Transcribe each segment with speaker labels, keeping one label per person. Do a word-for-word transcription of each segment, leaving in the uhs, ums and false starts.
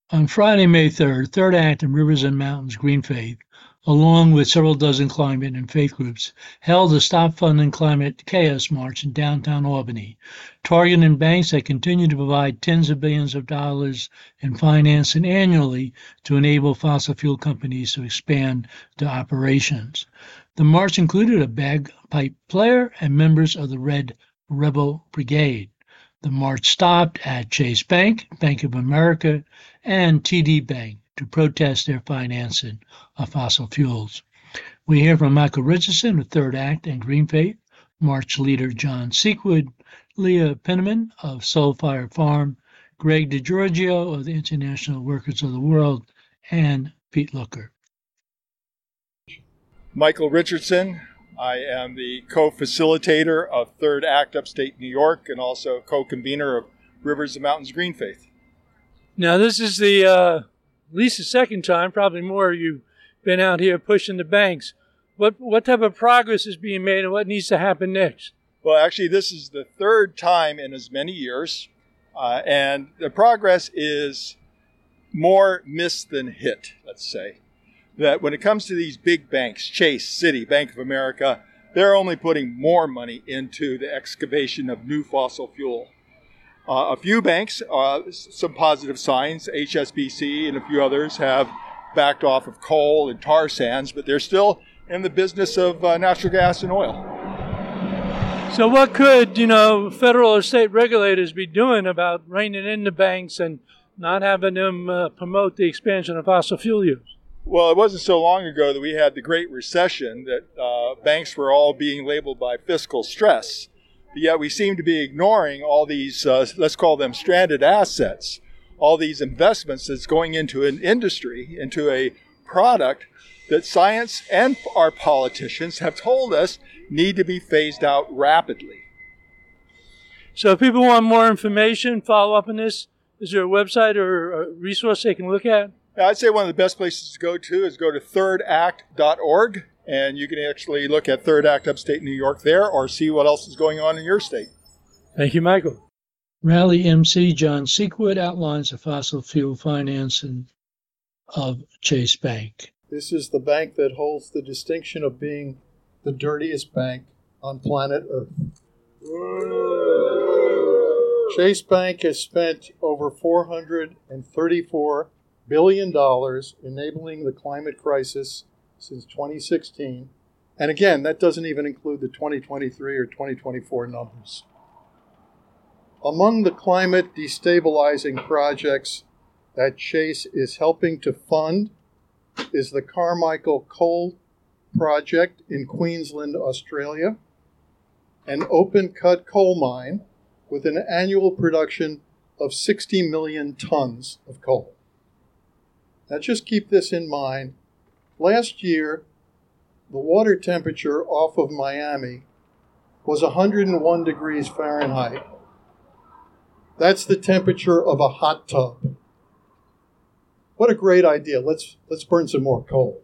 Speaker 1: On Friday, May third, Third Act and Rivers and Mountains Green Faith, along with several dozen climate and faith groups, held a Stop Funding Climate Chaos March in downtown Albany, targeting banks that continue to provide tens of billions of dollars in financing annually to enable fossil fuel companies to expand their operations. The march included a bagpipe player and members of the Red Rebel Brigade. The march stopped at Chase Bank, Bank of America, and T D Bank to protest their financing of fossil fuels. We hear from Michael Richardson of Third Act and Green Faith, March leader John Seekwood, Leah Penniman of Soulfire Farm, Greg DiGiorgio of the International Workers of the World, and Pete Looker.
Speaker 2: Michael Richardson. I am the co-facilitator of Third Act Upstate New York and also co-convener of Rivers and Mountains Green Faith.
Speaker 3: Now, this is the uh, at least the second time, probably more, you've been out here pushing the banks. What what type of progress is being made and what needs to happen next?
Speaker 2: Well, actually, this is the third time in as many years, uh, and the progress is more miss than hit, let's say. That when it comes to these big banks, Chase, Citi, Bank of America, they're only putting more money into the excavation of new fossil fuel. Uh, a few banks, uh, some positive signs, H S B C and a few others have backed off of coal and tar sands, but they're still in the business of uh, natural gas and oil.
Speaker 3: So what could, you know, federal or state regulators be doing about reining in the banks and not having them uh, promote the expansion of fossil fuel use?
Speaker 2: Well, it wasn't so long ago that we had the Great Recession that uh, banks were all being labeled by fiscal stress. But yet we seem to be ignoring all these, uh, let's call them stranded assets, all these investments that's going into an industry, into a product that science and our politicians have told us need to be phased out rapidly.
Speaker 3: So if people want more information, follow up on this, is there a website or a resource they can look at?
Speaker 2: I'd say one of the best places to go to is go to third act dot org, and you can actually look at Third Act Upstate New York there or see what else is going on in your state.
Speaker 3: Thank you, Michael.
Speaker 1: Rally M C John Seekwood outlines the fossil fuel financing of Chase Bank.
Speaker 4: This is the bank that holds the distinction of being the dirtiest bank on planet Earth. Chase Bank has spent over four hundred thirty-four billion dollars enabling the climate crisis since twenty sixteen. And again, that doesn't even include the twenty twenty-three or twenty twenty-four numbers. Among the climate destabilizing projects that Chase is helping to fund is the Carmichael Coal Project in Queensland, Australia, an open-cut coal mine with an annual production of sixty million tons of coal. Now just keep this in mind. Last year, the water temperature off of Miami was one hundred one degrees Fahrenheit. That's the temperature of a hot tub. What a great idea. Let's, let's burn some more coal.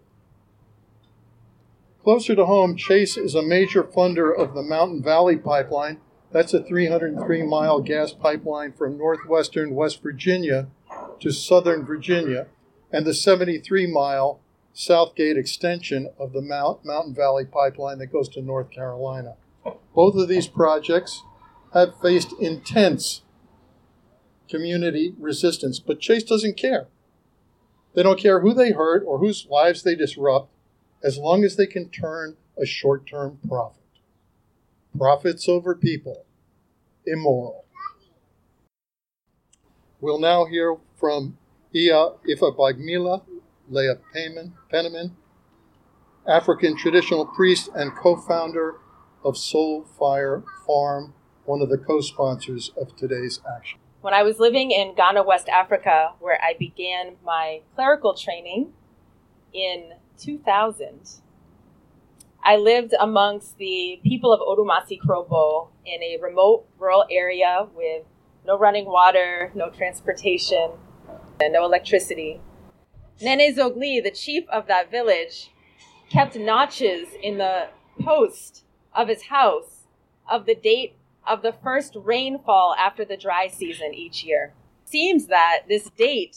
Speaker 4: Closer to home, Chase is a major funder of the Mountain Valley Pipeline. That's a three hundred three mile gas pipeline from northwestern West Virginia to southern Virginia, and the seventy-three mile Southgate extension of the Mount, Mountain Valley Pipeline that goes to North Carolina. Both of these projects have faced intense community resistance, but Chase doesn't care. They don't care who they hurt or whose lives they disrupt, as long as they can turn a short-term profit. Profits over people. Immoral. We'll now hear from Iya Ifabagmila Leah Penniman, African traditional priest and co-founder of Soulfire Farm, one of the co-sponsors of today's action.
Speaker 5: When I was living in Ghana, West Africa, where I began my clerical training in two thousand, I lived amongst the people of Odumasi Krobo in a remote rural area with no running water, no transportation, and no electricity. Nene Zogli, the chief of that village, kept notches in the post of his house of the date of the first rainfall after the dry season each year. Seems that this date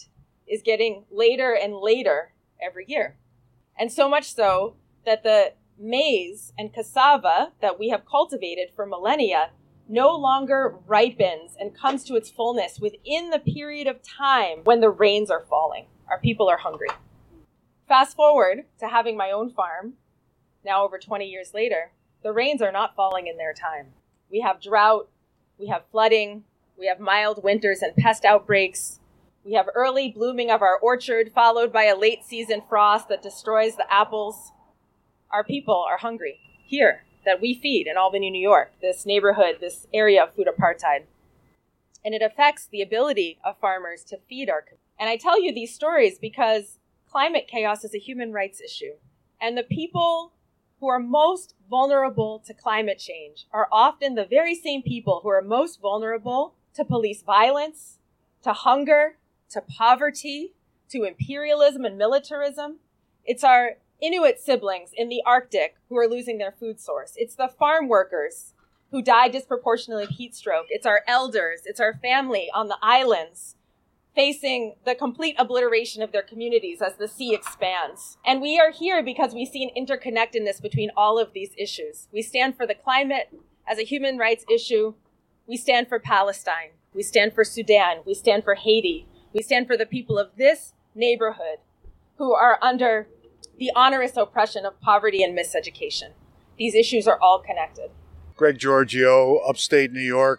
Speaker 5: is getting later and later every year. And so much so that the maize and cassava that we have cultivated for millennia no longer ripens and comes to its fullness within the period of time when the rains are falling. Our people are hungry. Fast forward to having my own farm, now over twenty years later, the rains are not falling in their time. We have drought, we have flooding, we have mild winters and pest outbreaks. We have early blooming of our orchard, followed by a late season frost that destroys the apples. Our people are hungry here that we feed in Albany, New York, this neighborhood, this area of food apartheid. And it affects the ability of farmers to feed our community. And I tell you these stories because climate chaos is a human rights issue. And the people who are most vulnerable to climate change are often the very same people who are most vulnerable to police violence, to hunger, to poverty, to imperialism and militarism. It's our Inuit siblings in the Arctic who are losing their food source. It's the farm workers who die disproportionately of heat stroke. It's our elders. It's our family on the islands facing the complete obliteration of their communities as the sea expands. And we are here because we see an interconnectedness between all of these issues. We stand for the climate as a human rights issue. We stand for Palestine. We stand for Sudan. We stand for Haiti. We stand for the people of this neighborhood who are under the onerous oppression of poverty and miseducation. These issues are all connected.
Speaker 6: Greg Giorgio, upstate New York,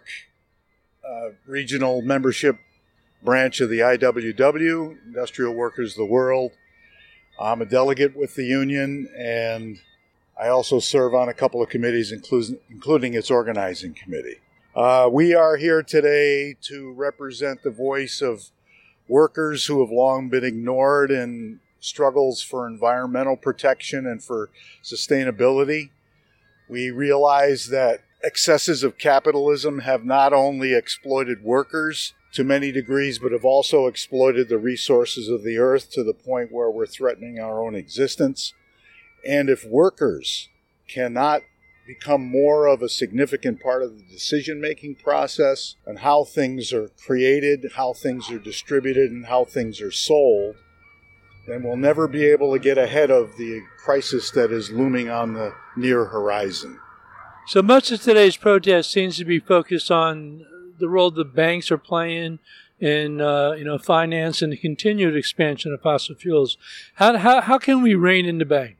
Speaker 6: uh, regional membership branch of the I W W, Industrial Workers of the World. I'm a delegate with the union, and I also serve on a couple of committees, including, including its organizing committee. Uh, we are here today to represent the voice of workers who have long been ignored in struggles for environmental protection and for sustainability. We realize that excesses of capitalism have not only exploited workers to many degrees, but have also exploited the resources of the earth to the point where we're threatening our own existence. And if workers cannot become more of a significant part of the decision-making process and how things are created, how things are distributed, and how things are sold, then we'll never be able to get ahead of the crisis that is looming on the near horizon.
Speaker 3: So much of today's protest seems to be focused on the role the banks are playing in uh, you know, finance and the continued expansion of fossil fuels. How, how, how can we rein in the banks?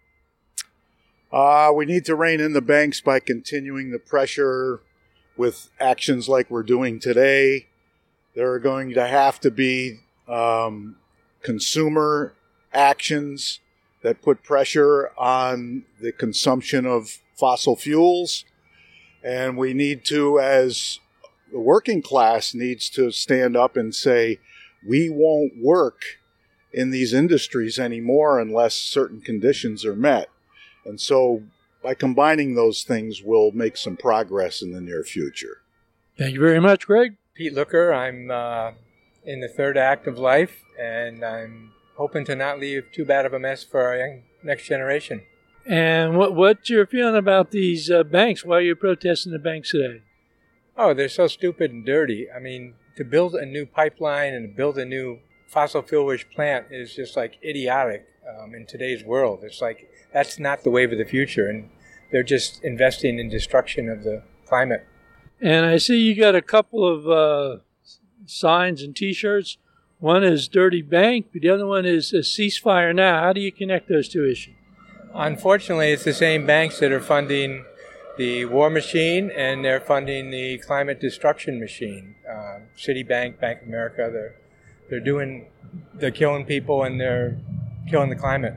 Speaker 6: Uh, we need to rein in the banks by continuing the pressure with actions like we're doing today. There are going to have to be um, consumer actions that put pressure on the consumption of fossil fuels. And we need to, as the working class needs to stand up and say, we won't work in these industries anymore unless certain conditions are met. And so by combining those things, we'll make some progress in the near future.
Speaker 3: Thank you very much, Greg.
Speaker 7: Pete Looker. I'm uh, in the third act of life, and I'm hoping to not leave too bad of a mess for our young next generation.
Speaker 3: And what what's your feeling about these uh, banks? Why are you protesting the banks today?
Speaker 7: Oh, they're so stupid and dirty. I mean, to build a new pipeline and to build a new fossil fuel-rich plant is just like idiotic um, in today's world. It's like that's not the wave of the future, and they're just investing in destruction of the climate.
Speaker 3: And I see you got a couple of uh, signs and T-shirts. One is Dirty Bank, but the other one is a Ceasefire Now. How do you connect those two issues?
Speaker 7: Unfortunately, it's the same banks that are funding the war machine, and they're funding the climate destruction machine. Uh, Citibank, Bank of America, they're they're doing, they're killing people and they're killing the climate.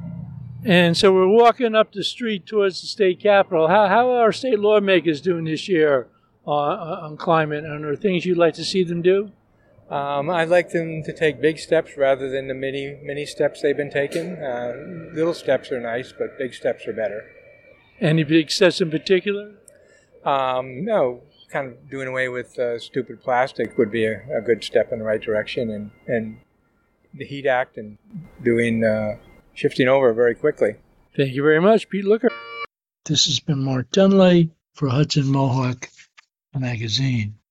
Speaker 3: And so we're walking up the street towards the state capitol. How how are our state lawmakers doing this year on, on climate? And are there things you'd like to see them do?
Speaker 7: Um, I'd like them to take big steps rather than the many many steps they've been taking. Uh, little steps are nice, but big steps are better.
Speaker 3: Any big steps in particular?
Speaker 7: Um, no, kind of doing away with uh, stupid plastic would be a, a good step in the right direction, and, and the HEAT Act and doing uh, shifting over very quickly.
Speaker 3: Thank you very much, Pete Looker.
Speaker 1: This has been Mark Dunley for Hudson Mohawk Magazine.